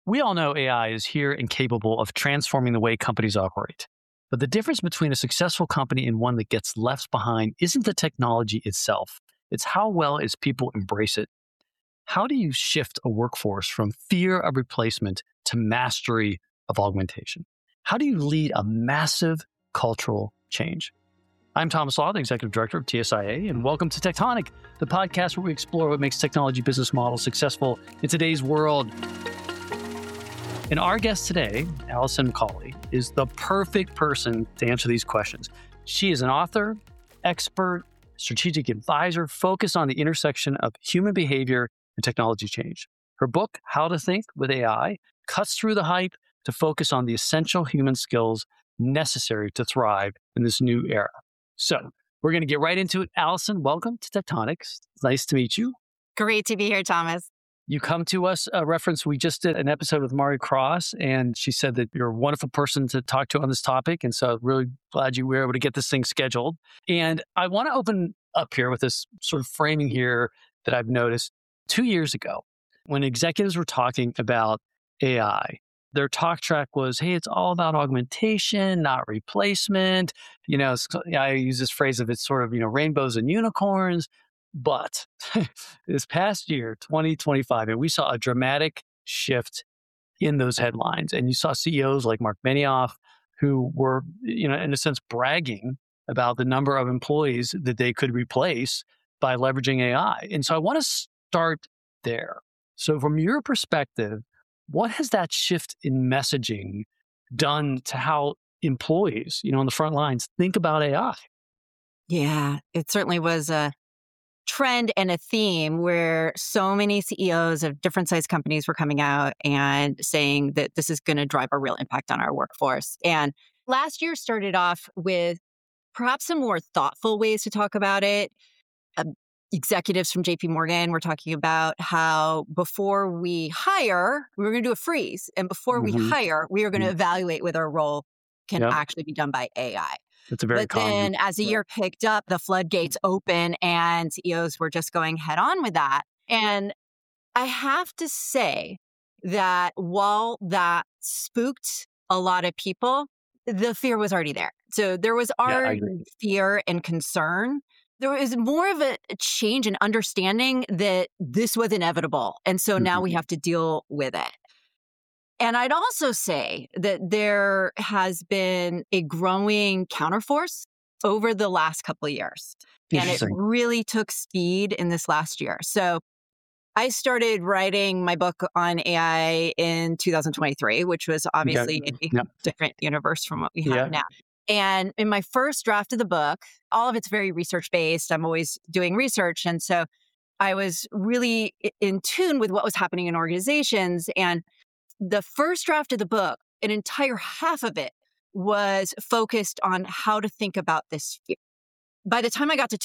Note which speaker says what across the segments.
Speaker 1: We all know AI is here and capable of transforming the way companies operate. But the difference between a successful company and one that gets left behind isn't the technology itself. It's how well its people embrace it. How do you shift a workforce from fear of replacement to mastery of augmentation? How do you lead a massive cultural change? I'm Thomas Law, the Executive Director of TSIA, and welcome to Tectonic, the podcast where we explore what makes technology business models successful in today's world. And our guest today, Allison McCauley, is the perfect person to answer these questions. She is an author, expert, strategic advisor focused on the intersection of human behavior and technology change. Her book, How to Think with AI, cuts through the hype to focus on the essential human skills necessary to thrive in this new era. So we're going to get right into it. Allison, welcome to Tectonics. It's nice to meet you.
Speaker 2: Great to be here, Thomas.
Speaker 1: You come to us a reference. We just did an episode with Mari Cross, and she said that you're a wonderful person to talk to on this topic. And so really glad you were able to get this thing scheduled. And I want to open up here with this sort of framing here that I've noticed 2 years ago when executives were talking about AI. Their talk track was, hey, it's all about augmentation, not replacement. I use this phrase of it's sort of, rainbows and unicorns. But this past year, 2025, and we saw a dramatic shift in those headlines. And you saw CEOs like Mark Benioff who were, in a sense, bragging about the number of employees that they could replace by leveraging AI. And so I want to start there. So from your perspective, what has that shift in messaging done to how employees, on the front lines, think about AI?
Speaker 2: Yeah, it certainly was a trend and a theme where so many CEOs of different size companies were coming out and saying that this is going to drive a real impact on our workforce. And last year started off with perhaps some more thoughtful ways to talk about it. Executives from JP Morgan were talking about how before we hire, we were going to do a freeze. And before we hire, we are going to evaluate whether a role can actually be done by AI.
Speaker 1: That's a very
Speaker 2: But then as the year picked up, the floodgates open and CEOs were just going head on with that. And I have to say that while that spooked a lot of people, the fear was already there. So there was already fear and concern. There was more of a change in understanding that this was inevitable. And so now we have to deal with it. And I'd also say that there has been a growing counterforce over the last couple of years. And it really took speed in this last year. So I started writing my book on AI in 2023, which was obviously a different universe from what we have now. And in my first draft of the book, all of it's very research-based. I'm always doing research. And so I was really in tune with what was happening in organizations. And the first draft of the book, an entire half of it was focused on how to think about this fear. By the time I got to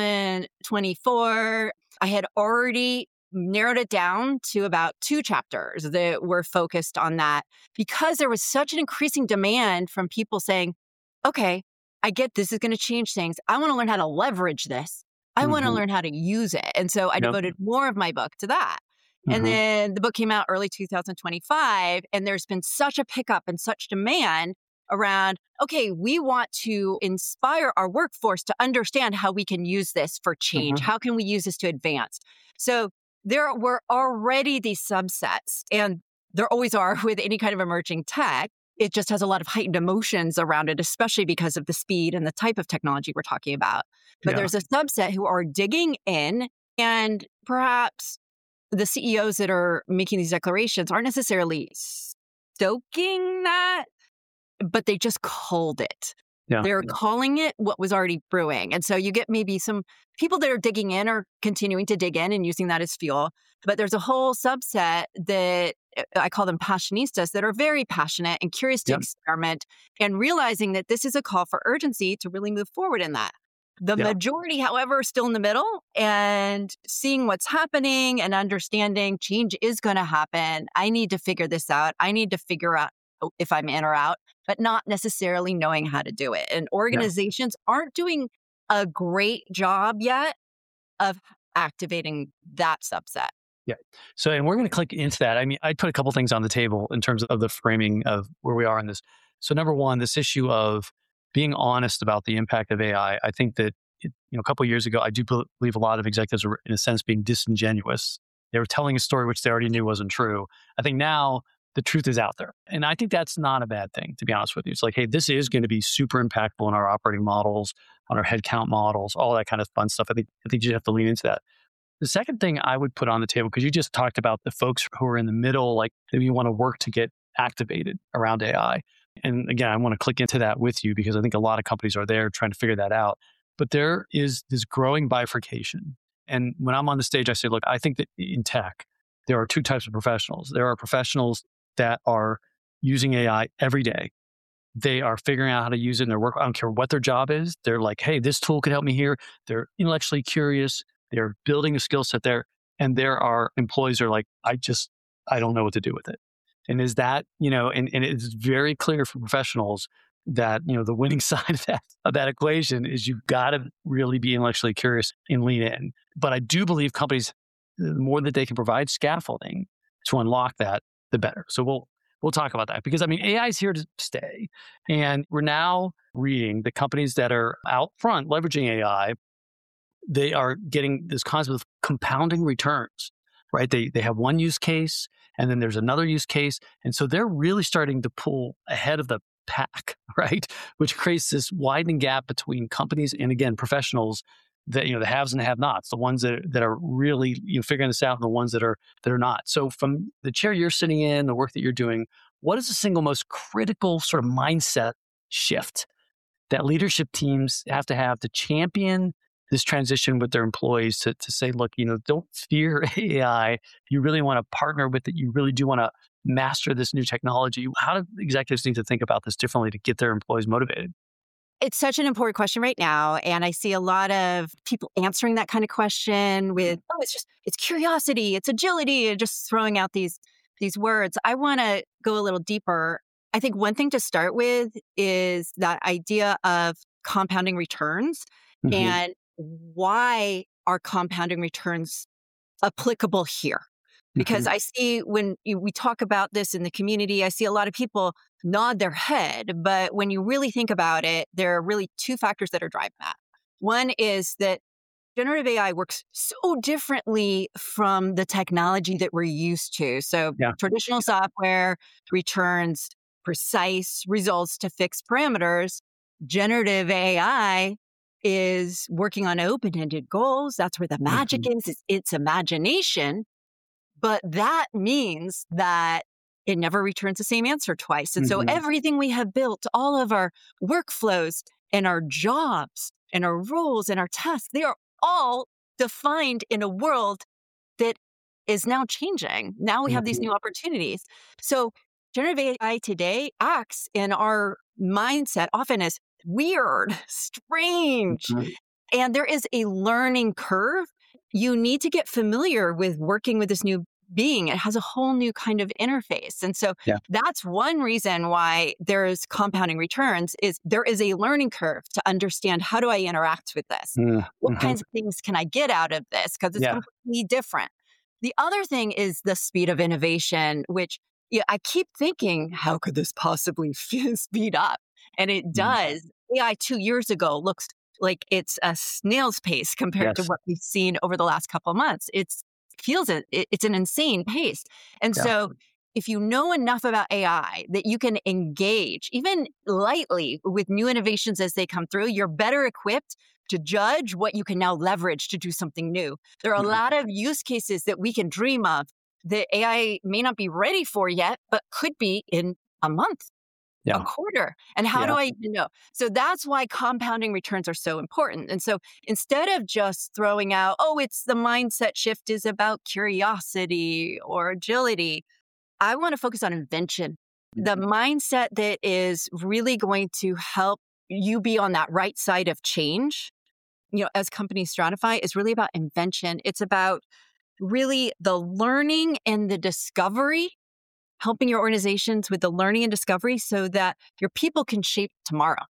Speaker 2: 2024, I had already narrowed it down to about 2 chapters that were focused on that because there was such an increasing demand from people saying, okay, I get this is going to change things. I want to learn how to leverage this. I want to learn how to use it. And so I devoted more of my book to that. And then the book came out early 2025, and there's been such a pickup and such demand around, okay, we want to inspire our workforce to understand how we can use this for change. How can we use this to advance? So there were already these subsets, and there always are with any kind of emerging tech. It just has a lot of heightened emotions around it, especially because of the speed and the type of technology we're talking about. But there's a subset who are digging in, and perhaps the CEOs that are making these declarations aren't necessarily stoking that, but they just called it. They're calling it what was already brewing. And so you get maybe some people that are digging in or continuing to dig in and using that as fuel. But there's a whole subset that I call them passionistas that are very passionate and curious to experiment and realizing that this is a call for urgency to really move forward in that. The majority, however, are still in the middle and seeing what's happening and understanding change is going to happen. I need to figure this out. I need to figure out if I'm in or out, but not necessarily knowing how to do it. And organizations aren't doing a great job yet of activating that subset.
Speaker 1: Yeah. So, and we're going to click into that. I mean, I put a couple things on the table in terms of the framing of where we are in this. So, number one, this issue of being honest about the impact of AI. I think that a couple of years ago, I do believe a lot of executives were, in a sense, being disingenuous. They were telling a story which they already knew wasn't true. I think now the truth is out there, and I think that's not a bad thing. To be honest with you, it's like, hey, this is going to be super impactful in our operating models, on our headcount models, all that kind of fun stuff. I think you have to lean into that. The second thing I would put on the table, because you just talked about the folks who are in the middle, like maybe you want to work to get activated around AI. And again, I want to click into that with you because I think a lot of companies are there trying to figure that out. But there is this growing bifurcation. And when I'm on the stage, I say, look, I think that in tech, there are two types of professionals. There are professionals that are using AI every day. They are figuring out how to use it in their work. I don't care what their job is. They're like, hey, this tool could help me here. They're intellectually curious. They're building a skill set there. And there are employees who are like, I don't know what to do with it. And is that, and it's very clear for professionals that, the winning side of that equation is you've got to really be intellectually curious and lean in. But I do believe companies, the more that they can provide scaffolding to unlock that, the better. So we'll talk about that because AI is here to stay. And we're now reading the companies that are out front leveraging AI, they are getting this concept of compounding returns, right? They have one use case and then there's another use case. And so they're really starting to pull ahead of the pack, right? Which creates this widening gap between companies and, again, professionals that, the haves and the have-nots, the ones that are really figuring this out and the ones that are not. So from the chair you're sitting in, the work that you're doing, what is the single most critical sort of mindset shift that leadership teams have to champion this transition with their employees to say, look, don't fear AI. You really want to partner with it. You really do want to master this new technology. How do executives need to think about this differently to get their employees motivated?
Speaker 2: It's such an important question right now. And I see a lot of people answering that kind of question with, it's curiosity, it's agility, and just throwing out these words. I want to go a little deeper. I think one thing to start with is that idea of compounding returns and why are compounding returns applicable here? Because I see when we talk about this in the community, I see a lot of people nod their head. But when you really think about it, there are really two factors that are driving that. One is that generative AI works so differently from the technology that we're used to. So traditional software returns precise results to fixed parameters. Generative AI is working on open-ended goals. That's where the magic is its imagination. But that means that it never returns the same answer twice. And so everything we have built, all of our workflows and our jobs and our rules and our tests, they are all defined in a world that is now changing. Now we have these new opportunities. So generative AI today acts in our mindset often as weird, strange, and there is a learning curve. You need to get familiar with working with this new being. It has a whole new kind of interface. And so that's one reason why there's compounding returns is there is a learning curve to understand how do I interact with this? What kinds of things can I get out of this? Because it's completely different. The other thing is the speed of innovation, which I keep thinking, how could this possibly speed up? And it does. AI 2 years ago looks like it's a snail's pace compared to what we've seen over the last couple of months. It's an insane pace. And so if you know enough about AI that you can engage even lightly with new innovations as they come through, you're better equipped to judge what you can now leverage to do something new. There are a lot of use cases that we can dream of that AI may not be ready for yet, but could be in a month. A quarter. And how do I even know? So that's why compounding returns are so important. And so instead of just throwing out, it's the mindset shift is about curiosity or agility, I want to focus on invention. The mindset that is really going to help you be on that right side of change, as companies stratify, is really about invention. It's about really the learning and the discovery, helping your organizations with the learning and discovery so that your people can shape tomorrow.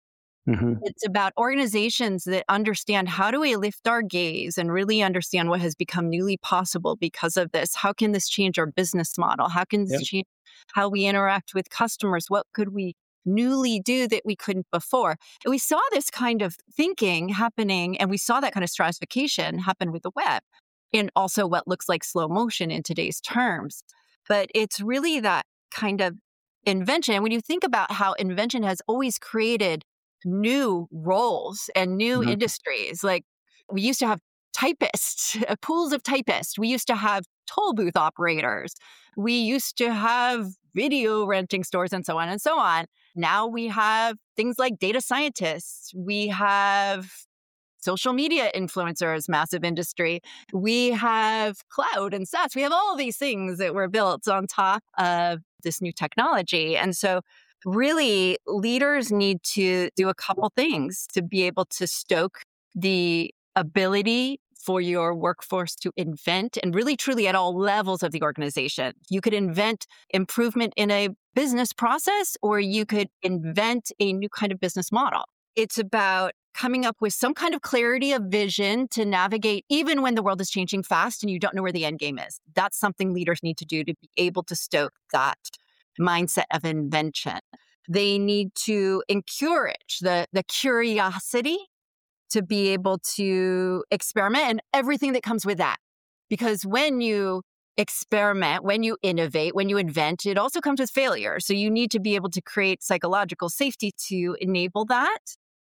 Speaker 1: Hmm.
Speaker 2: It's about organizations that understand how do we lift our gaze and really understand what has become newly possible because of this. How can this change our business model? How can this
Speaker 1: Yep.
Speaker 2: change how we interact with customers? What could we newly do that we couldn't before? And we saw this kind of thinking happening, and we saw that kind of stratification happen with the web and also what looks like slow motion in today's terms. But it's really that kind of invention. When you think about how invention has always created new roles and new
Speaker 1: Hmm.
Speaker 2: industries. Like we used to have typists, pools of typists. We used to have toll booth operators. We used to have video renting stores and so on and so on. Now we have things like data scientists. We have social media influencers, massive industry. We have cloud and SaaS. We have all these things that were built on top of this new technology. And so really leaders need to do a couple things to be able to stoke the ability for your workforce to invent and really truly at all levels of the organization. You could invent improvement in a business process, or you could invent a new kind of business model. It's about coming up with some kind of clarity of vision to navigate even when the world is changing fast and you don't know where the end game is. That's something leaders need to do to be able to stoke that mindset of invention. They need to encourage the curiosity to be able to experiment and everything that comes with that. Because when you experiment, when you innovate, when you invent, it also comes with failure. So you need to be able to create psychological safety to enable that.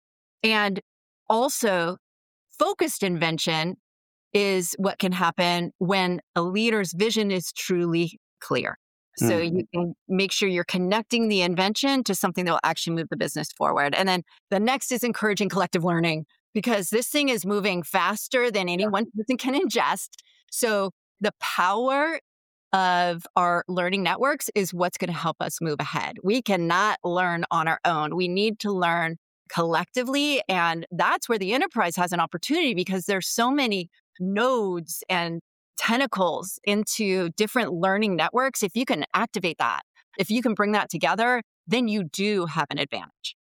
Speaker 2: And also, focused invention is what can happen when a leader's vision is truly clear. So you can make sure you're connecting the invention to something that will actually move the business forward. And then the next is encouraging collective learning, because this thing is moving faster than any one person can ingest. So the power of our learning networks is what's going to help us move ahead. We cannot learn on our own. We need to learn collectively. And that's where the enterprise has an opportunity, because there's so many nodes and tentacles into different learning networks. If you can activate that, if you can bring that together, then you do have an advantage.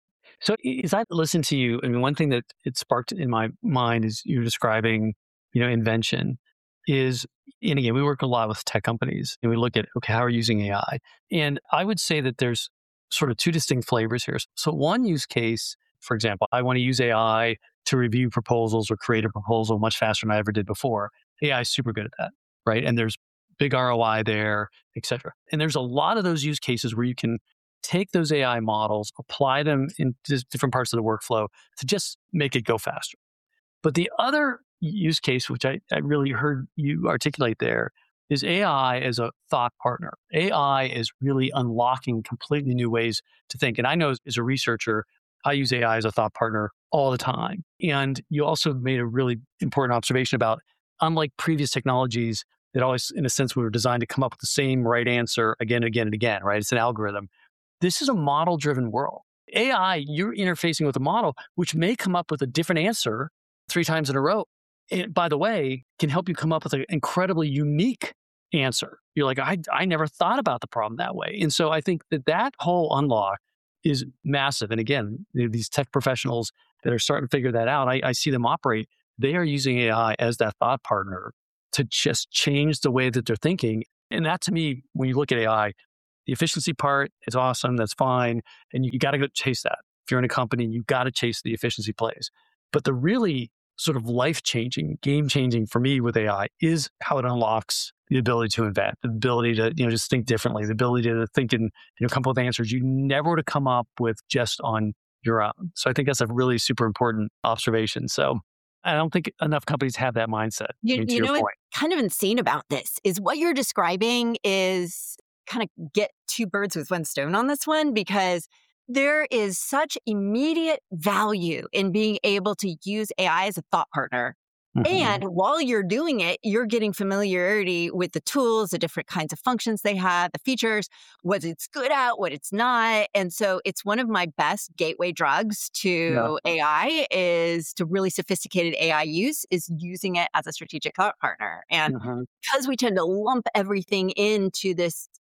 Speaker 1: So as I listen to you, I mean, one thing that it sparked in my mind is you're describing, invention is, and again, we work a lot with tech companies and we look at, okay, how are you using AI? And I would say that there's sort of two distinct flavors here. So one use case, for example, I want to use AI to review proposals or create a proposal much faster than I ever did before. AI is super good at that, right? And there's big ROI there, et cetera. And there's a lot of those use cases where you can take those AI models, apply them in just different parts of the workflow to just make it go faster. But the other use case, which I really heard you articulate there, is AI as a thought partner. AI is really unlocking completely new ways to think. And I know as a researcher, I use AI as a thought partner all the time. And you also made a really important observation about, unlike previous technologies that always, in a sense, we were designed to come up with the same right answer again and again and again, right? It's an algorithm. This is a model-driven world. AI, you're interfacing with a model, which may come up with a different answer 3 times in a row. And by the way, can help you come up with an incredibly unique answer. You're like, I never thought about the problem that way. And so I think that whole unlock is massive. And again, these tech professionals that are starting to figure that out, I see them operate. They are using AI as that thought partner to just change the way that they're thinking. And that, to me, when you look at AI, the efficiency part is awesome. That's fine. And you got to go chase that. If you're in a company, you got to chase the efficiency plays. But the really sort of life-changing, game-changing for me with AI is how it unlocks the ability to invent, the ability to, just think differently, the ability to think and, come up with answers you never would have come up with just on your own. So I think that's a really super important observation. So I don't think enough companies have that mindset. To
Speaker 2: You
Speaker 1: your
Speaker 2: know what's
Speaker 1: point.
Speaker 2: kind of insane about this is what you're describing is kind of get two birds with one stone on this one, because there is such immediate value in being able to use AI as a thought partner. And while you're doing it, you're getting familiarity with the tools, the different kinds of functions they have, the features, what it's good at, what it's not. And so it's one of my best gateway drugs
Speaker 1: Yeah.
Speaker 2: to AI, is to really sophisticated AI use, is using it as a strategic thought partner. And
Speaker 1: Mhm.
Speaker 2: because we tend to lump everything into this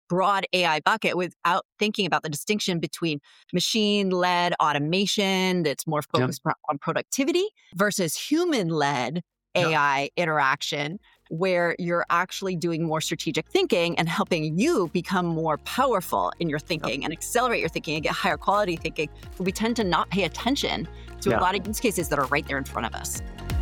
Speaker 2: broad AI bucket without thinking about the distinction between machine-led automation that's more
Speaker 1: Yep.
Speaker 2: focused on productivity versus human-led AI interaction, where you're actually doing more strategic thinking and helping you become more powerful in your thinking and accelerate your thinking and get higher quality thinking. We tend to not pay attention to a lot of use cases that are right there in front of us.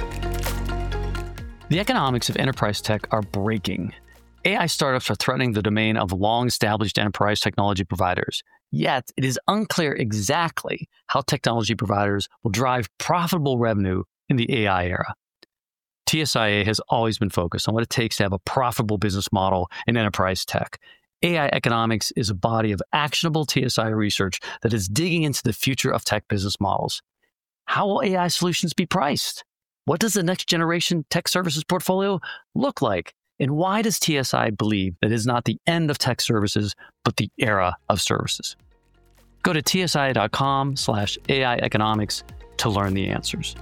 Speaker 1: The economics of enterprise tech are breaking. AI startups are threatening the domain of long-established enterprise technology providers. Yet, it is unclear exactly how technology providers will drive profitable revenue in the AI era. TSIA has always been focused on what it takes to have a profitable business model in enterprise tech. AI economics is a body of actionable TSIA research that is digging into the future of tech business models. How will AI solutions be priced? What does the next generation tech services portfolio look like? And why does TSI believe that it is not the end of tech services, but the era of services? Go to tsia.com/AI economics to learn the answers.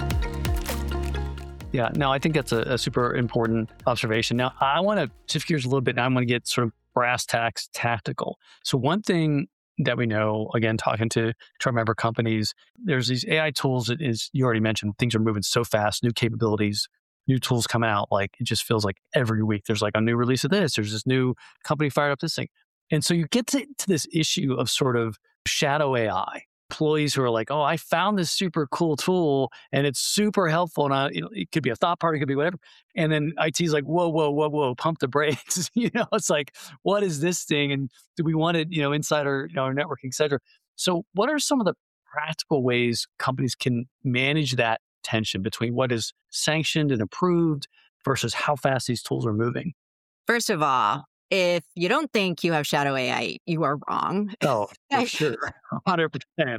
Speaker 1: Yeah, no, I think that's a super important observation. Now, I want to shift gears a little bit. Now I'm going to get sort of brass tacks tactical. So one thing that we know, again, talking to our member companies, there's these AI tools that is, you already mentioned, things are moving so fast, new capabilities, new tools coming out. Like it just feels like every week there's like a new release of this, there's this new company fired up this thing. And so you get to this issue of sort of shadow AI. Employees who are like, oh, I found this super cool tool and it's super helpful. And it could be a thought partner, it could be whatever. And then IT's like, whoa, pump the brakes. It's like, what is this thing? And do we want it, inside our network, et cetera? So what are some of the practical ways companies can manage that tension between what is sanctioned and approved versus how fast these tools are moving?
Speaker 2: First of all, if you don't think you have shadow AI, you are wrong.
Speaker 1: Oh, for sure. 100%.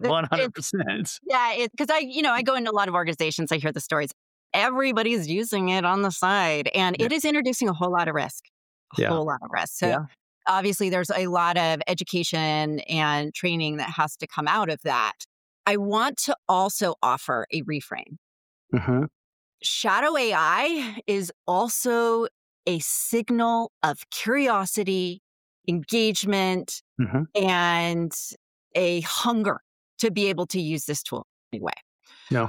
Speaker 1: 100%.
Speaker 2: Yeah, because I go into a lot of organizations, I hear the stories. Everybody's using it on the side, and it is introducing a whole lot of risk. Whole lot of risk. So obviously there's a lot of education and training that has to come out of that. I want to also offer a reframe.
Speaker 1: Mm-hmm.
Speaker 2: Shadow AI is also a signal of curiosity, engagement, and a hunger to be able to use this tool in a new way.
Speaker 1: No.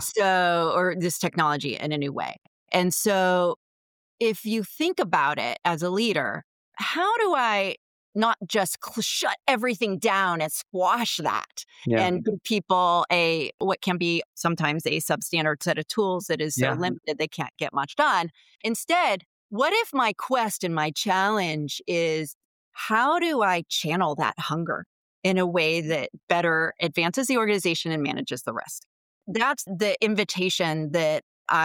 Speaker 2: Or this technology in a new way. And so if you think about it as a leader, how do I not just shut everything down and squash that and give people what can be sometimes a substandard set of tools that is so limited they can't get much done. Instead, what if my quest and my challenge is how do I channel that hunger in a way that better advances the organization and manages the risk? That's the invitation that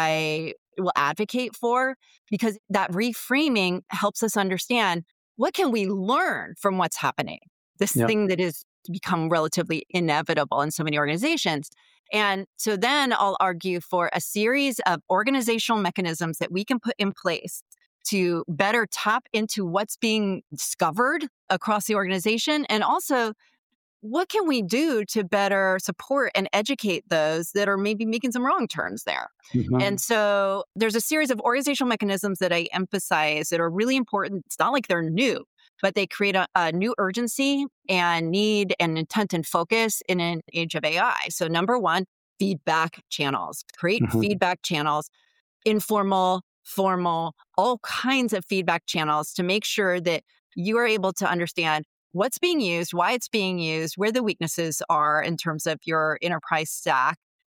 Speaker 2: I will advocate for, because that reframing helps us understand what can we learn from what's happening, this thing that has become relatively inevitable in so many organizations. And so then I'll argue for a series of organizational mechanisms that we can put in place to better tap into what's being discovered across the organization. And also, what can we do to better support and educate those that are maybe making some wrong turns there? And so there's a series of organizational mechanisms that I emphasize that are really important. It's not like they're new, but they create a new urgency and need and intent and focus in an age of AI. So number one, feedback channels. Create feedback channels, informal, formal, all kinds of feedback channels to make sure that you are able to understand what's being used, why it's being used, where the weaknesses are in terms of your enterprise stack,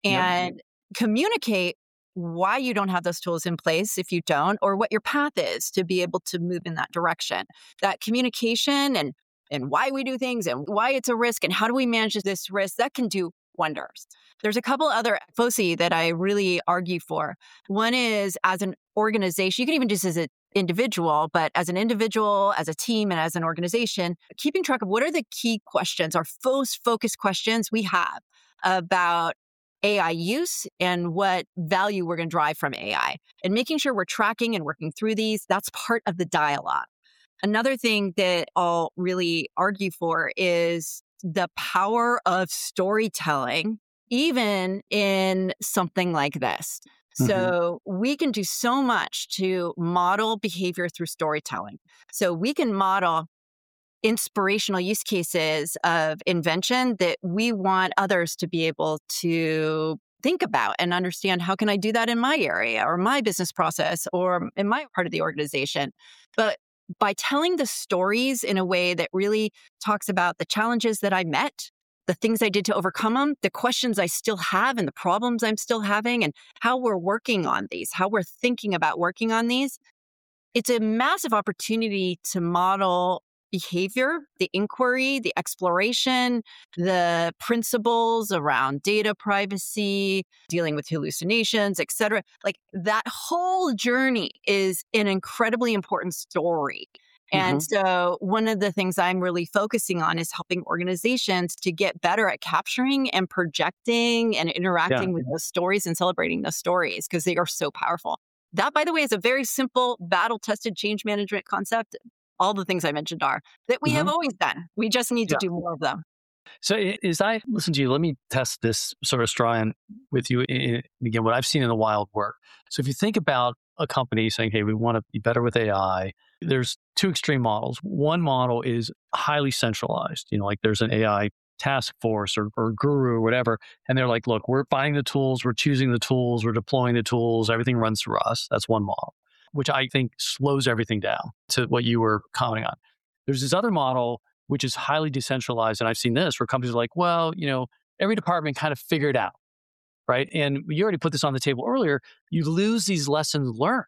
Speaker 2: and communicate why you don't have those tools in place if you don't, or what your path is to be able to move in that direction. That communication and why we do things and why it's a risk and how do we manage this risk, that can do wonders. There's a couple other foci that I really argue for. One is as an organization, you can even just as an individual, but as an individual, as a team, and as an organization, keeping track of what are the key questions, our most focused questions we have about AI use and what value we're going to drive from AI, and making sure we're tracking and working through these. That's part of the dialogue. Another thing that I'll really argue for is the power of storytelling, even in something like this. So we can do so much to model behavior through storytelling. So we can model inspirational use cases of invention that we want others to be able to think about and understand, how can I do that in my area or my business process or in my part of the organization? But by telling the stories in a way that really talks about the challenges that I met, the things I did to overcome them, the questions I still have and the problems I'm still having, and how we're working on these, how we're thinking about working on these, it's a massive opportunity to model behavior, the inquiry, the exploration, the principles around data privacy, dealing with hallucinations, et cetera. Like that whole journey is an incredibly important story. And so one of the things I'm really focusing on is helping organizations to get better at capturing and projecting and interacting with those stories and celebrating those stories because they are so powerful. That, by the way, is a very simple, battle-tested change management concept. All the things I mentioned are that we have always done. We just need to do more of them.
Speaker 1: So as I listen to you, let me test this sort of straw in with you. Again, what I've seen in the wild work. So if you think about a company saying, hey, we want to be better with AI, there's two extreme models. One model is highly centralized, like there's an AI task force or guru or whatever. And they're like, look, we're buying the tools, we're choosing the tools, we're deploying the tools, everything runs through us. That's one model, which I think slows everything down to what you were commenting on. There's this other model, which is highly decentralized. And I've seen this where companies are like, well, every department kind of figured out, right? And you already put this on the table earlier. You lose these lessons learned.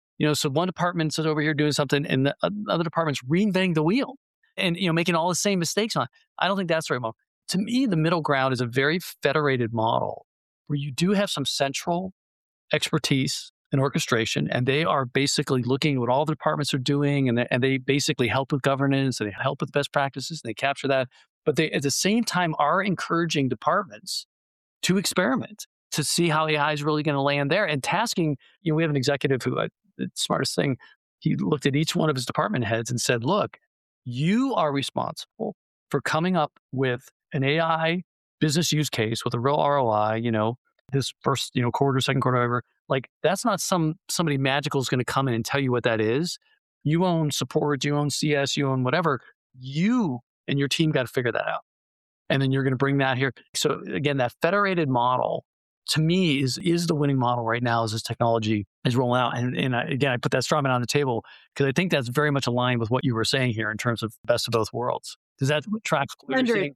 Speaker 1: So one department's over here doing something and the other department's reinventing the wheel and, making all the same mistakes on it. I don't think that's the right model. To me, the middle ground is a very federated model where you do have some central expertise and orchestration, and they are basically looking at what all the departments are doing, and they basically help with governance, and they help with best practices, and they capture that. But they, at the same time, are encouraging departments to experiment, to see how AI is really going to land there, and tasking. We have an executive who, the smartest thing, he looked at each one of his department heads and said, look, you are responsible for coming up with an AI business use case with a real ROI, this first, quarter, second quarter, whatever. Like that's not somebody magical is going to come in and tell you what that is. You own support, you own CS, you own whatever. You and your team got to figure that out. And then you're going to bring that here. So again, that federated model to me is the winning model right now as this technology is rolling out. And again, I put that straw man on the table because I think that's very much aligned with what you were saying here in terms of best of both worlds. Does that track?
Speaker 2: 100%.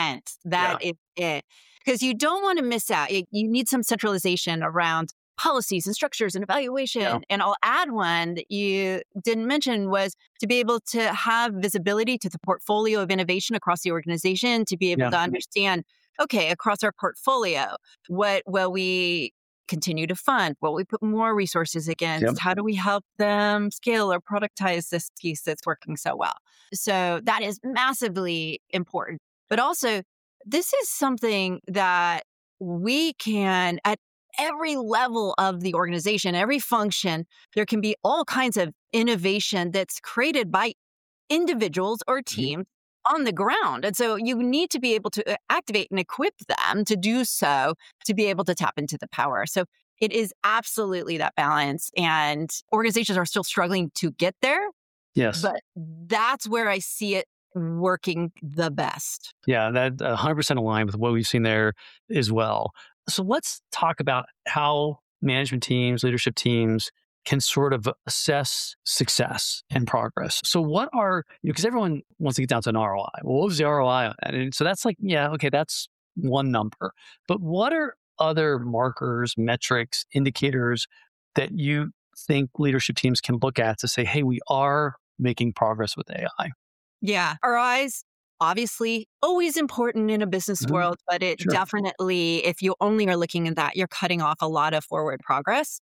Speaker 2: That is it. Because you don't want to miss out. You need some centralization around policies and structures and evaluation. Yeah. And I'll add one that you didn't mention was to be able to have visibility to the portfolio of innovation across the organization, to be able to understand, okay, across our portfolio, what will we continue to fund? What will we put more resources against? Yep. How do we help them scale or productize this piece that's working so well? So that is massively important. But also, this is something that we can, at every level of the organization, every function, there can be all kinds of innovation that's created by individuals or teams on the ground. And so you need to be able to activate and equip them to do so, to be able to tap into the power. So it is absolutely that balance. And organizations are still struggling to get there.
Speaker 1: Yes.
Speaker 2: But that's where I see it working the best.
Speaker 1: Yeah, that 100% aligned with what we've seen there as well. So let's talk about how management teams, leadership teams can sort of assess success and progress. So what are, because everyone wants to get down to an ROI. Well, what was the ROI on that? And so that's like, yeah, okay, that's one number. But what are other markers, metrics, indicators that you think leadership teams can look at to say, hey, we are making progress with AI?
Speaker 2: Yeah. ROIs, obviously, always important in a business world, but it definitely, if you only are looking at that, you're cutting off a lot of forward progress.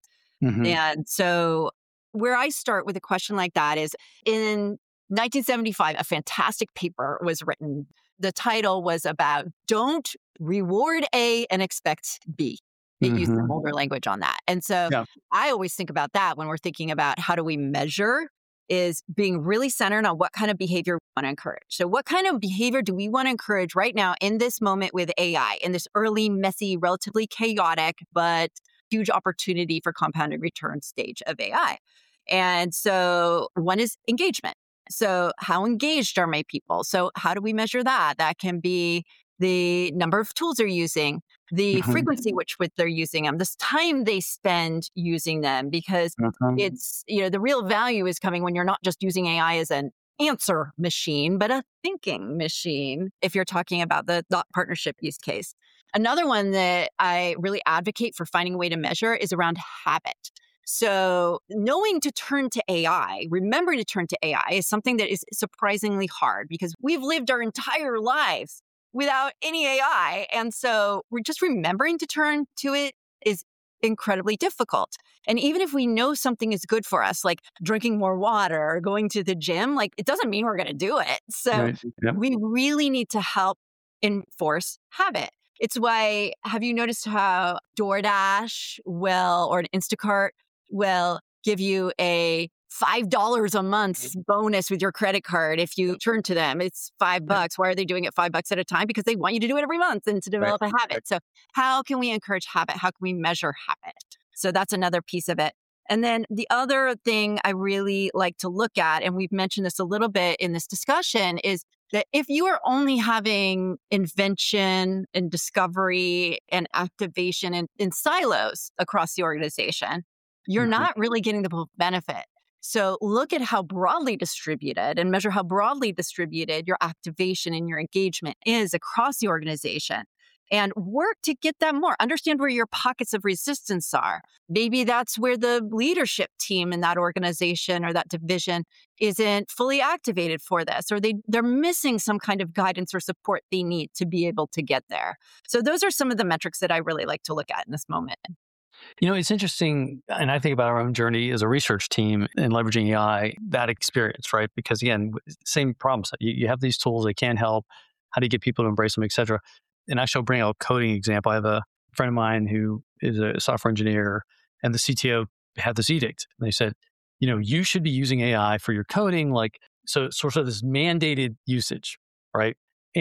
Speaker 2: And so where I start with a question like that is in 1975, a fantastic paper was written. The title was about don't reward A and expect B. It used some older language on that. And so I always think about that when we're thinking about how do we measure, is being really centered on what kind of behavior we want to encourage. So what kind of behavior do we want to encourage right now in this moment with AI, in this early, messy, relatively chaotic, but huge opportunity for compounded return stage of AI? And so one is engagement. So how engaged are my people? So how do we measure that? That can be the number of tools they're using, the
Speaker 1: Mhm.
Speaker 2: frequency which they're using them, this time they spend using them, because
Speaker 1: Mhm.
Speaker 2: it's, the real value is coming when you're not just using AI as an answer machine, but a thinking machine, if you're talking about the thought partnership use case. Another one that I really advocate for finding a way to measure is around habit. So, knowing to turn to AI, remembering to turn to AI is something that is surprisingly hard because we've lived our entire lives without any AI. And so, we're just remembering to turn to it is incredibly difficult. And even if we know something is good for us, like drinking more water or going to the gym, like it doesn't mean we're going to do it. So,
Speaker 1: Right. Yep.
Speaker 2: we really need to help enforce habit. It's why, have you noticed how DoorDash will, or an Instacart will give you a $5 a month bonus with your credit card if you turn to them? It's $5. Why are they doing it $5 at a time? Because they want you to do it every month and to
Speaker 1: Right.
Speaker 2: develop a habit. So how can we encourage habit? How can we measure habit? So that's another piece of it. And then the other thing I really like to look at, and we've mentioned this a little bit in this discussion, is that if you are only having invention and discovery and activation in silos across the organization, you're
Speaker 1: Mhm.
Speaker 2: not really getting the full benefit. So look at how broadly distributed and measure how broadly distributed your activation and your engagement is across the organization, and work to get that more. Understand where your pockets of resistance are. Maybe that's where the leadership team in that organization or that division isn't fully activated for this, or they're missing some kind of guidance or support they need to be able to get there. So those are some of the metrics that I really like to look at in this moment.
Speaker 1: It's interesting, and I think about our own journey as a research team and leveraging AI, that experience, right? Because again, same problems. You have these tools, they can help. How do you get people to embrace them, et cetera? And I shall bring out a coding example. I have a friend of mine who is a software engineer, and the CTO had this edict. And they said, you should be using AI for your coding, like, so sort of this mandated usage, right?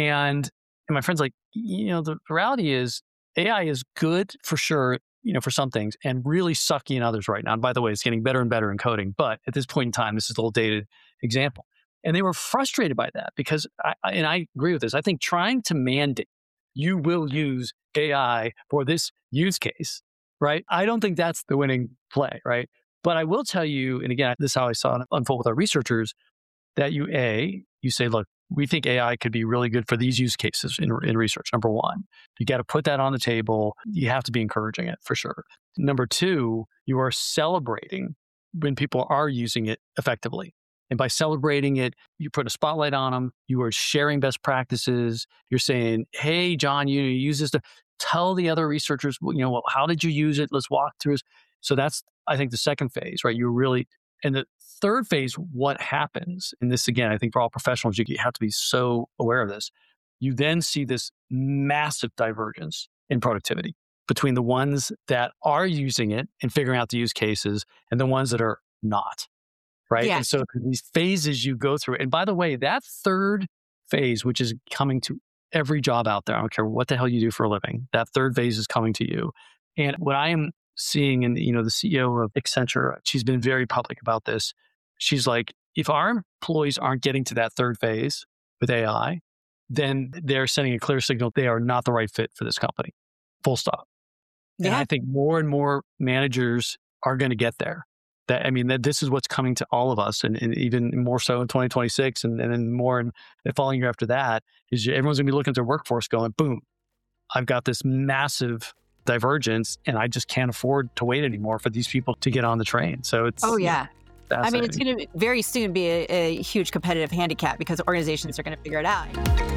Speaker 1: And my friend's like, the reality is AI is good for sure, for some things, and really sucky in others right now. And by the way, it's getting better and better in coding. But at this point in time, this is a little dated example. And they were frustrated by that because, and I agree with this, I think trying to mandate you will use AI for this use case, right? I don't think that's the winning play, right? But I will tell you, and again, this is how I saw it unfold with our researchers, that you say, look, we think AI could be really good for these use cases in research. Number one, you got to put that on the table. You have to be encouraging it for sure. Number two, you are celebrating when people are using it effectively. And by celebrating it, you put a spotlight on them. You are sharing best practices. You're saying, hey, John, you use this to tell the other researchers, well, how did you use it? Let's walk through. So that's, I think, the second phase, right? And the third phase, what happens, and this again, I think for all professionals, you have to be so aware of this. You then see this massive divergence in productivity between the ones that are using it and figuring out the use cases and the ones that are not, right?
Speaker 2: Yeah.
Speaker 1: And so these phases you go through. And by the way, that third phase, which is coming to every job out there, I don't care what the hell you do for a living, that third phase is coming to you. And what I am seeing, and the CEO of Accenture, she's been very public about this. She's like, if our employees aren't getting to that third phase with AI, then they're sending a clear signal they are not the right fit for this company. Full stop. And I think more and more managers are going to get there. That this is what's coming to all of us, and even more so in 2026, and then more in the following year after that, is everyone's going to be looking at their workforce going, boom, I've got this massive divergence and I just can't afford to wait anymore for these people to get on the train. So it's,
Speaker 2: Oh, yeah. I mean, it's
Speaker 1: fascinating.
Speaker 2: going to very soon be a huge competitive handicap because organizations are going to figure it out.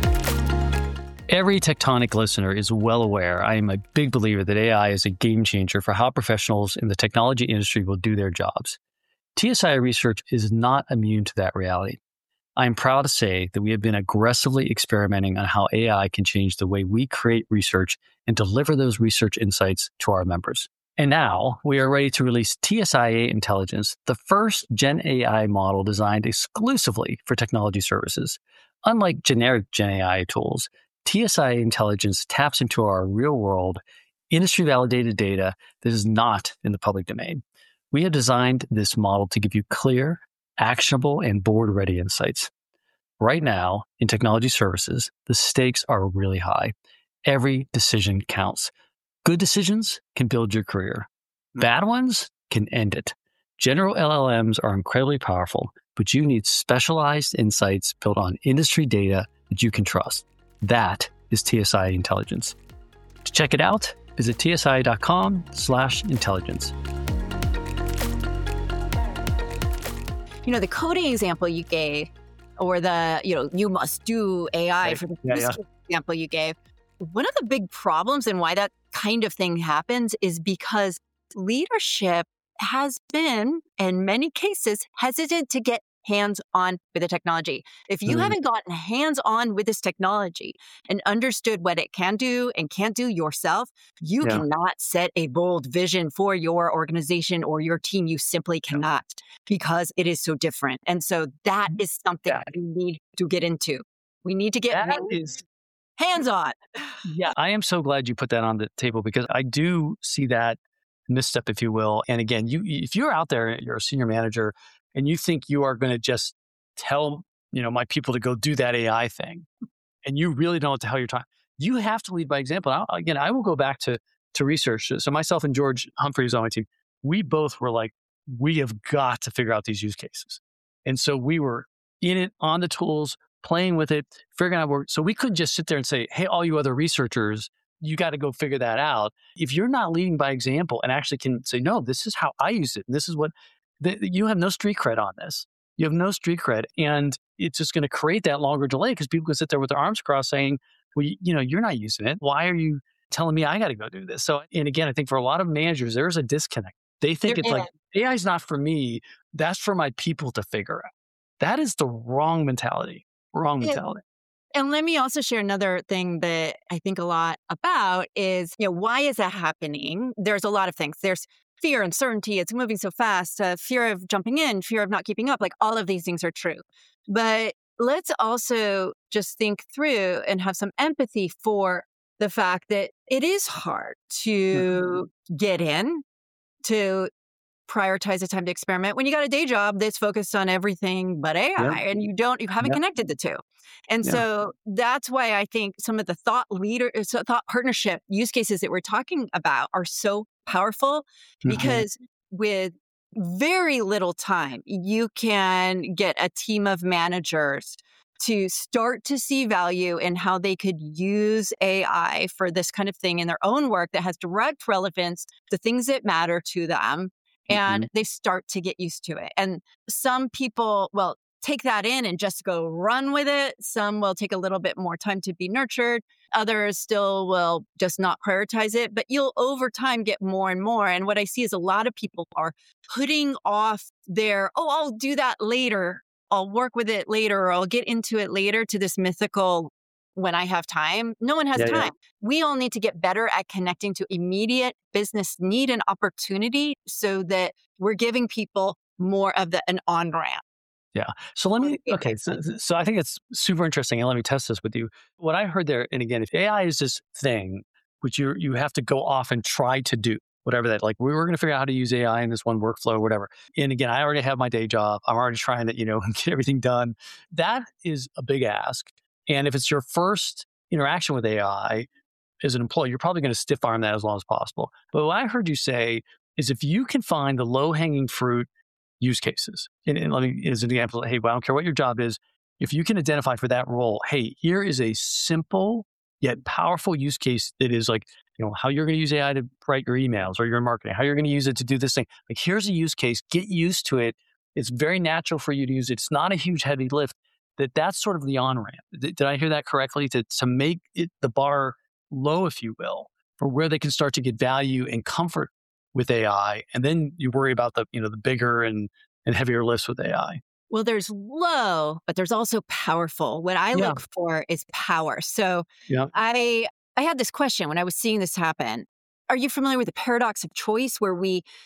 Speaker 1: Every Tectonic listener is well aware I am a big believer that AI is a game changer for how professionals in the technology industry will do their jobs. TSI Research is not immune to that reality. I am proud to say that we have been aggressively experimenting on how AI can change the way we create research and deliver those research insights to our members. And now we are ready to release TSIA Intelligence, the first Gen AI model designed exclusively for technology services. Unlike generic Gen AI tools, TSIA Intelligence taps into our real-world, industry-validated data that is not in the public domain. We have designed this model to give you clear, actionable and board-ready insights. Right now, in technology services, the stakes are really high. Every decision counts. Good decisions can build your career. Bad ones can end it. General LLMs are incredibly powerful, but you need specialized insights built on industry data that you can trust. That is TSI Intelligence. To check it out, visit tsi.com/intelligence.
Speaker 2: The coding example you gave, or the, you must do AI
Speaker 1: Right.
Speaker 2: for the
Speaker 1: Yeah,
Speaker 2: use
Speaker 1: yeah.
Speaker 2: case example you gave. One of the big problems and why that kind of thing happens is because leadership has been, in many cases, hesitant to get hands-on with the technology. If you
Speaker 1: Mm,
Speaker 2: haven't gotten hands-on with this technology and understood what it can do and can't do yourself, you
Speaker 1: yeah.
Speaker 2: cannot set a bold vision for your organization or your team. You simply cannot, because it is so different. And so that is something
Speaker 1: Yeah.
Speaker 2: we need to get into. We need to get
Speaker 1: That is
Speaker 2: hands-on.
Speaker 1: Yeah, I am so glad you put that on the table because I do see that misstep, if you will. And again, if you're out there, you're a senior manager, and you think you are going to just tell my people to go do that AI thing, and you really don't know what the hell you're talking. You have to lead by example. Again, I will go back to research. So myself and George Humphreys on my team, we both were like, we have got to figure out these use cases, and so we were in it on the tools, playing with it, figuring out work. So we couldn't just sit there and say, hey, all you other researchers, you got to go figure that out. If you're not leading by example and actually can say, no, this is how I use it, and this is what you have no street cred on this. You have no street cred, and it's just going to create that longer delay because people can sit there with their arms crossed saying, well, you're not using it. Why are you telling me I got to go do this? So, and again, I think for a lot of managers, there's a disconnect. They think
Speaker 2: There
Speaker 1: it's like,
Speaker 2: is.
Speaker 1: AI is not for me. That's for my people to figure out. That is the wrong mentality. Wrong mentality.
Speaker 2: And let me also share another thing that I think a lot about is, why is that happening? There's a lot of things. There's fear, uncertainty. It's moving so fast, fear of jumping in, fear of not keeping up. Like all of these things are true. But let's also just think through and have some empathy for the fact that it is hard to get in, to prioritize the time to experiment when you got a day job that's focused on everything but
Speaker 1: Yeah.
Speaker 2: AI and you haven't
Speaker 1: Yeah.
Speaker 2: connected the two. And
Speaker 1: Yeah.
Speaker 2: so that's why I think some of the thought partnership use cases that we're talking about are so powerful,
Speaker 1: Mhm.
Speaker 2: because with very little time, you can get a team of managers to start to see value in how they could use AI for this kind of thing in their own work that has direct relevance to things that matter to them, and
Speaker 1: Mhm.
Speaker 2: they start to get used to it. And some people will take that in and just go run with it. Some will take a little bit more time to be nurtured. Others still will just not prioritize it. But you'll over time get more and more. And what I see is a lot of people are putting off I'll do that later. I'll work with it later, or I'll get into it later, to this mythical when I have time. No one has
Speaker 1: Yeah. Yeah.
Speaker 2: time. We all need to get better at connecting to immediate business need and opportunity so that we're giving people more of an on ramp.
Speaker 1: Yeah. So okay. So I think it's super interesting. And let me test this with you. What I heard there, and again, if AI is this thing which you have to go off and try to do, whatever that, like we were going to figure out how to use AI in this one workflow, whatever. And again, I already have my day job. I'm already trying to, get everything done. That is a big ask. And if it's your first interaction with AI as an employee, you're probably going to stiff arm that as long as possible. But what I heard you say is if you can find the low hanging fruit use cases. And let me, as an example, hey, well, I don't care what your job is. If you can identify for that role, hey, here is a simple yet powerful use case that is like, how you're going to use AI to write your emails or your marketing, how you're going to use it to do this thing. Like, here's a use case, get used to it. It's very natural for you to use it. It's not a huge heavy lift. That's sort of the on ramp. Did I hear that correctly? To make it the bar low, if you will, for where they can start to get value and comfort with AI, and then you worry about the bigger and heavier lifts with AI.
Speaker 2: Well, there's low, but there's also powerful. What I
Speaker 1: Yeah.
Speaker 2: look for is power. So
Speaker 1: Yeah.
Speaker 2: I I had this question when I was seeing this happen. Are you familiar with the paradox of choice, where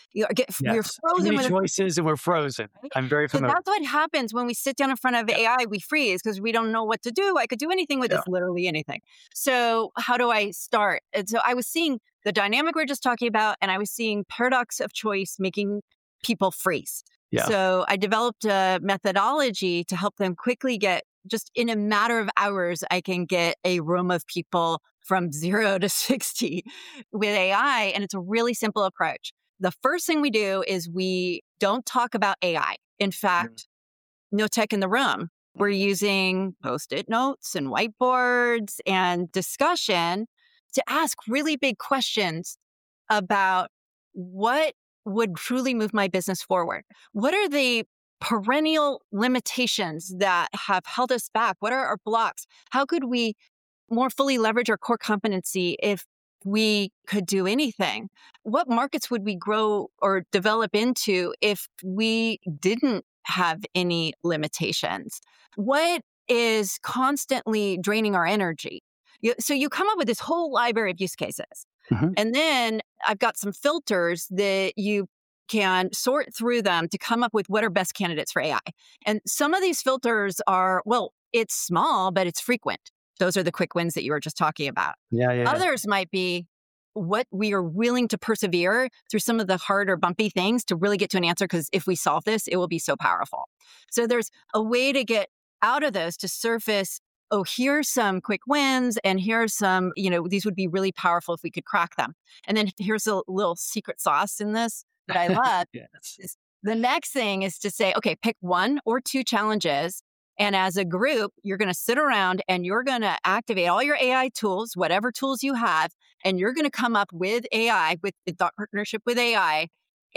Speaker 2: we're
Speaker 1: Yes. Too
Speaker 2: frozen
Speaker 1: many
Speaker 2: with
Speaker 1: choices and we're frozen.
Speaker 2: right?
Speaker 1: I'm very
Speaker 2: So
Speaker 1: familiar.
Speaker 2: that's what happens when we sit down in front of
Speaker 1: Yeah.
Speaker 2: AI. We freeze because we don't know what to do. I could do anything with
Speaker 1: Yeah.
Speaker 2: this, literally anything. So how do I start? And so I was seeing the dynamic we are just talking about, and I was seeing paradox of choice making people freeze.
Speaker 1: Yeah.
Speaker 2: So I developed a methodology to help them quickly get, just in a matter of hours, I can get a room of people from 0 to 60 with AI. And it's a really simple approach. The first thing we do is we don't talk about AI. In fact, no tech in the room. We're using Post-it notes and whiteboards and discussion to ask really big questions about what would truly move my business forward. What are the perennial limitations that have held us back? What are our blocks? How could we more fully leverage our core competency if we could do anything? What markets would we grow or develop into if we didn't have any limitations? What is constantly draining our energy? So you come up with this whole library of use cases.
Speaker 1: Mhm.
Speaker 2: And then I've got some filters that you can sort through them to come up with what are best candidates for AI. And some of these filters are, well, it's small, but it's frequent. Those are the quick wins that you were just talking about.
Speaker 1: Yeah.
Speaker 2: Others might be what we are willing to persevere through some of the hard or bumpy things to really get to an answer, because if we solve this, it will be so powerful. So there's a way to get out of those to surface, oh, here's some quick wins, and here's some, these would be really powerful if we could crack them. And then here's a little secret sauce in this that I love.
Speaker 1: Yes.
Speaker 2: Is the next thing is to say, okay, pick 1 or 2 challenges. And as a group, you're going to sit around and you're going to activate all your AI tools, whatever tools you have, and you're going to come up with AI, with the thought partnership with AI,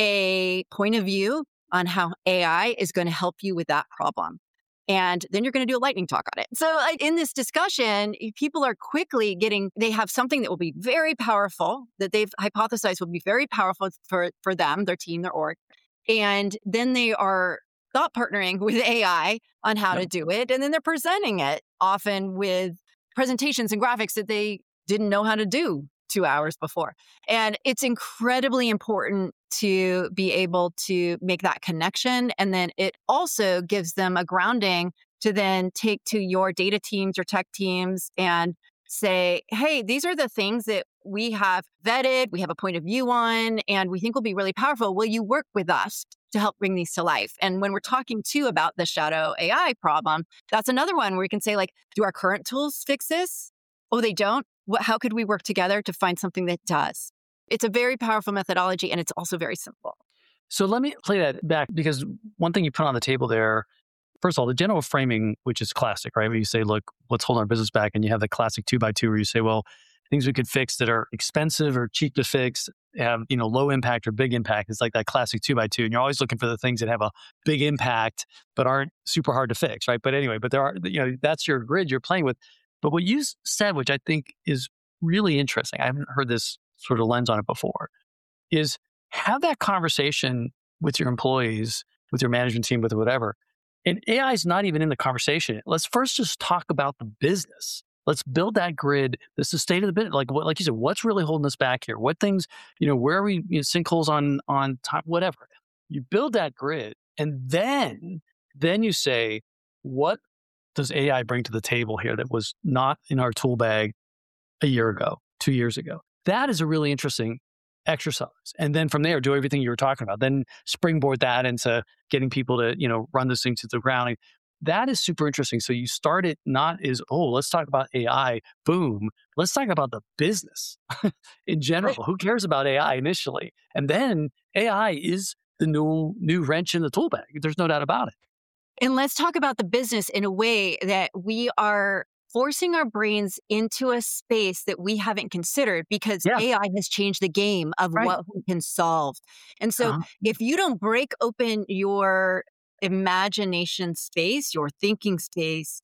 Speaker 2: a point of view on how AI is going to help you with that problem. And then you're going to do a lightning talk on it. So in this discussion, people are quickly they have something that will be very powerful, that they've hypothesized will be very powerful for them, their team, their org. And then they are thought partnering with AI on how to do it. And then they're presenting it often with presentations and graphics that they didn't know how to do 2 hours before. And it's incredibly important to be able to make that connection. And then it also gives them a grounding to then take to your data teams, your tech teams, and say, hey, these are the things that we have vetted, we have a point of view on, and we think will be really powerful. Will you work with us to help bring these to life? And when we're talking too about the shadow AI problem, that's another one where we can say, like, do our current tools fix this? Oh, they don't? How could we work together to find something that does? It's a very powerful methodology, and it's also very simple.
Speaker 1: So let me play that back, because one thing you put on the table there, first of all, the general framing, which is classic, right? Where you say, look, let's hold our business back. And you have the classic 2x2 where you say, well, things we could fix that are expensive or cheap to fix have, low impact or big impact. It's like that classic 2x2. And you're always looking for the things that have a big impact, but aren't super hard to fix, right? But anyway, there are, that's your grid you're playing with. But what you said, which I think is really interesting, I haven't heard this sort of lens on it before, is have that conversation with your employees, with your management team, with whatever. And AI is not even in the conversation. Let's first just talk about the business. Let's build that grid. This is the state of the business. Like you said, what's really holding us back here? What things, where are we, sinkholes on time, whatever. You build that grid, and then you say, what does AI bring to the table here that was not in our tool bag a year ago, 2 years ago? That is a really interesting exercise. And then from there, do everything you were talking about. Then springboard that into getting people to, run this thing to the ground. That is super interesting. So you start it not as, let's talk about AI, boom. Let's talk about the business in general. Right. Who cares about AI initially? And then AI is the new wrench in the tool bag. There's no doubt about it.
Speaker 2: And let's talk about the business in a way that we are forcing our brains into a space that we haven't considered, because AI has changed the game of what we can solve. And so if you don't break open your imagination space, your thinking space,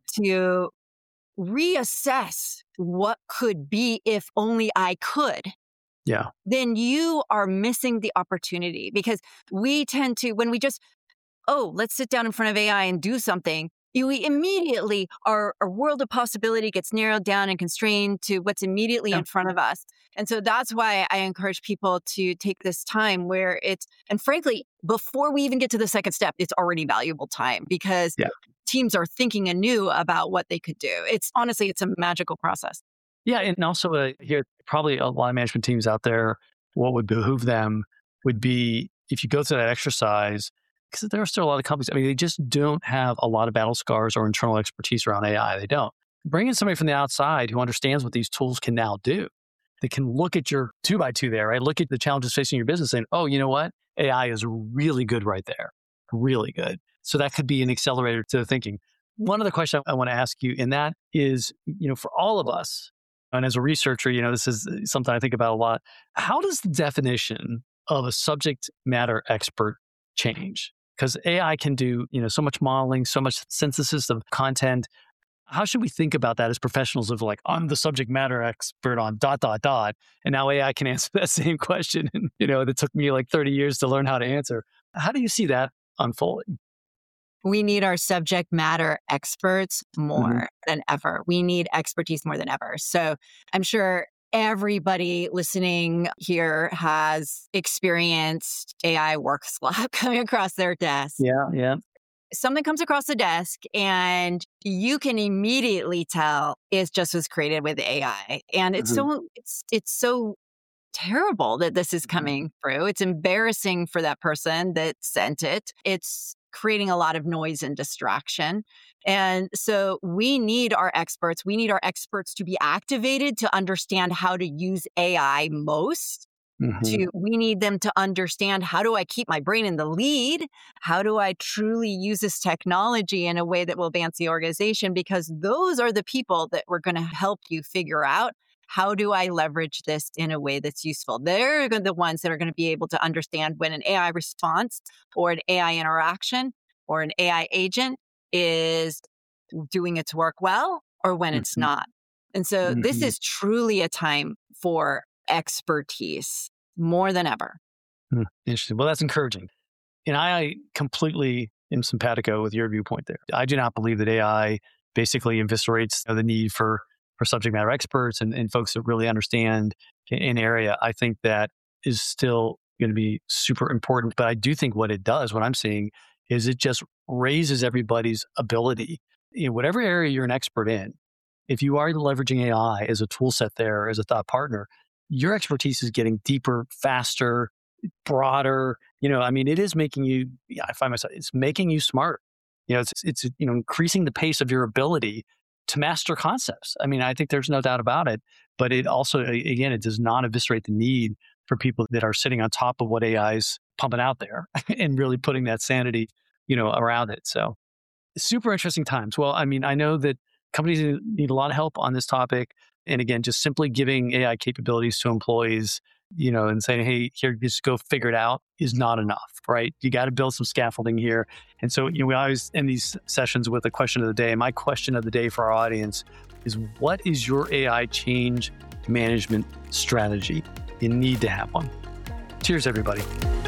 Speaker 2: to reassess what could be if only I could, then you are missing the opportunity. Because we tend to, when we just, let's sit down in front of AI and do something, we immediately, our world of possibility gets narrowed down and constrained to what's immediately in front of us. And so that's why I encourage people to take this time where and frankly, before we even get to the second step, it's already valuable time, because teams are thinking anew about what they could do. It's a magical process.
Speaker 1: Yeah. And also here, probably a lot of management teams out there, what would behoove them would be, if you go through that exercise, because there are still a lot of companies, I mean, they just don't have a lot of battle scars or internal expertise around AI. They don't. Bring in somebody from the outside who understands what these tools can now do. They can look at your 2x2 there, right? Look at the challenges facing your business and, oh, you know what? AI is really good right there. Really good. So that could be an accelerator to the thinking. One other question I want to ask you, and that is, for all of us, and as a researcher, this is something I think about a lot. How does the definition of a subject matter expert change? Because AI can do, so much modeling, so much synthesis of content. How should we think about that as professionals of like, I'm the subject matter expert on ... And now AI can answer that same question. And, that took me like 30 years to learn how to answer. How do you see that unfolding?
Speaker 2: We need our subject matter experts more than ever. We need expertise more than ever. So I'm sure everybody listening here has experienced AI work slop coming across their desk.
Speaker 1: Yeah.
Speaker 2: Something comes across the desk and you can immediately tell it just was created with AI. And it's so terrible that this is coming through. It's embarrassing for that person that sent it. It's creating a lot of noise and distraction. And so we need our experts. We need our experts to be activated to understand how to use AI most. We need them to understand, how do I keep my brain in the lead? How do I truly use this technology in a way that will advance the organization? Because those are the people that we're going to help you figure out, how do I leverage this in a way that's useful? They're the ones that are going to be able to understand when an AI response or an AI interaction or an AI agent is doing its work well or when it's not. And so this is truly a time for expertise more than ever.
Speaker 1: Interesting. Well, that's encouraging. And I completely am simpatico with your viewpoint there. I do not believe that AI basically eviscerates the need for subject matter experts and folks that really understand an area. I think that is still going to be super important. But I do think what it does, what I'm seeing, is it just raises everybody's ability. Whatever area you're an expert in, if you are leveraging AI as a tool set there, as a thought partner, your expertise is getting deeper, faster, broader. It is making you, I find myself, it's making you smarter. It's increasing the pace of your ability to master concepts. I think there's no doubt about it, but it also, again, it does not eviscerate the need for people that are sitting on top of what AI is pumping out there and really putting that sanity, around it. So super interesting times. Well, I know that companies need a lot of help on this topic. And again, just simply giving AI capabilities to employees, and saying, hey, here, just go figure it out is not enough, right? You got to build some scaffolding here. And so, we always end these sessions with a question of the day. My question of the day for our audience is, what is your AI change management strategy? You need to have one. Cheers, everybody.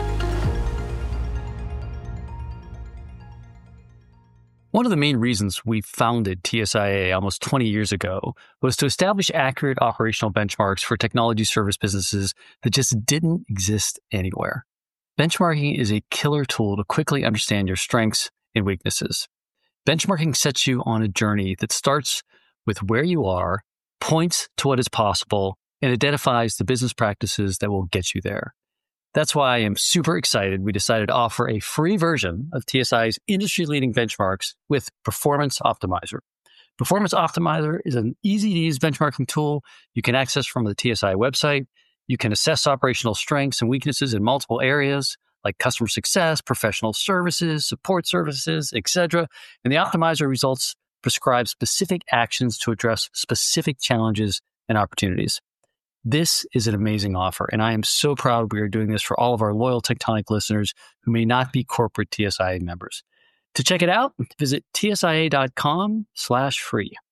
Speaker 1: One of the main reasons we founded TSIA almost 20 years ago was to establish accurate operational benchmarks for technology service businesses that just didn't exist anywhere. Benchmarking is a killer tool to quickly understand your strengths and weaknesses. Benchmarking sets you on a journey that starts with where you are, points to what is possible, and identifies the business practices that will get you there. That's why I am super excited we decided to offer a free version of TSI's industry-leading benchmarks with Performance Optimizer. Performance Optimizer is an easy-to-use benchmarking tool you can access from the TSI website. You can assess operational strengths and weaknesses in multiple areas like customer success, professional services, support services, etc. And the Optimizer results prescribe specific actions to address specific challenges and opportunities. This is an amazing offer, and I am so proud we are doing this for all of our loyal Tectonic listeners who may not be corporate TSIA members. To check it out, visit tsia.com/free.